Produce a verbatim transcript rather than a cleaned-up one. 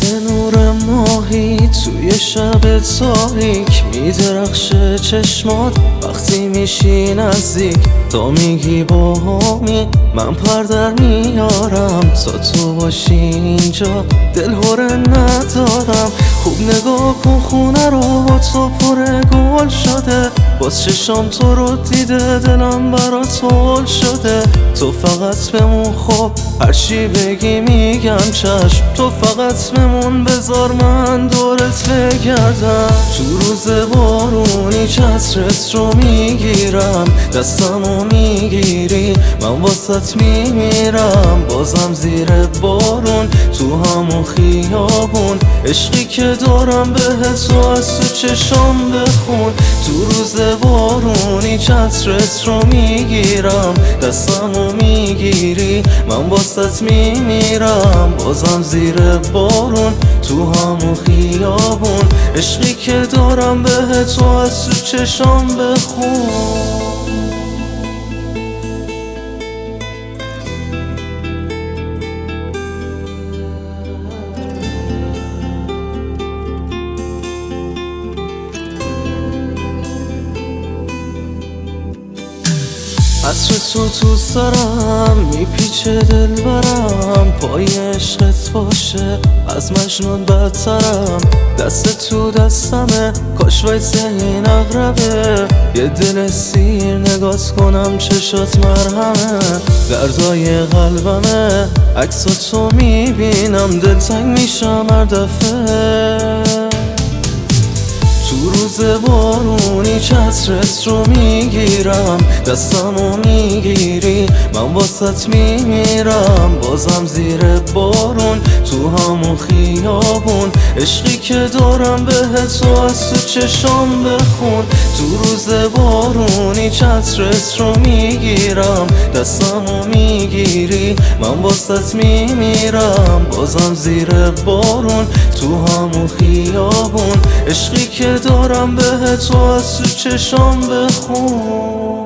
مثل نور ماهی توی شب تاریک میدرخشه چشمات وقتی میشی نزدیک. تا میگی باهامی من پر در میارم، تا تو باشی اینجا دل هره ندارم. خوب نگاه کن خونه رو با تو پر گل شده، باز چشام تو رو دیده دلم برات هول شده. تو فقط بمون خب هرچی بگی میگم چشم، تو فقط بمون بذار من دورت بگردم. تو روز بارونی چترت رو میگیرم، دستمو میگیری من واسط میمیرم. بازم زیر بارون تو همون خیابون، عشقی که دارم بهت تو از تو چشام بخون. تو روز بارونی چترت رو میگیرم، دستمو میگیری من واسط میمیرم. بازم زیر بارون تو همون خیابون، عشقی که دارم بهت تو از تو چشام بخون. عطر تو تو سرم میپیچه دل برم، پای عشقت باشه از مجنون بدترم. دست تو دستمه کاش وایسه این اقربه، یه دل سیر نگات کنم چشات مرهمه. دردای قلبمه عکس تو میبینم دلتنگ میشم هر دفعه. تو روز بارونی چترت رو میگیرم، دستمو میگیری من واسط میمیرم. بازم زیر بارون تو همون خیابون، عشقی که دارم بهت تو از تو چشام بخون. تو روز بارونی چترت رو میگیرم، دستمو میگیری من واسط میمیرم. بازم زیر بارون تو همون خیابون، عشقی که دارم بهت تو از تو چشام بخون.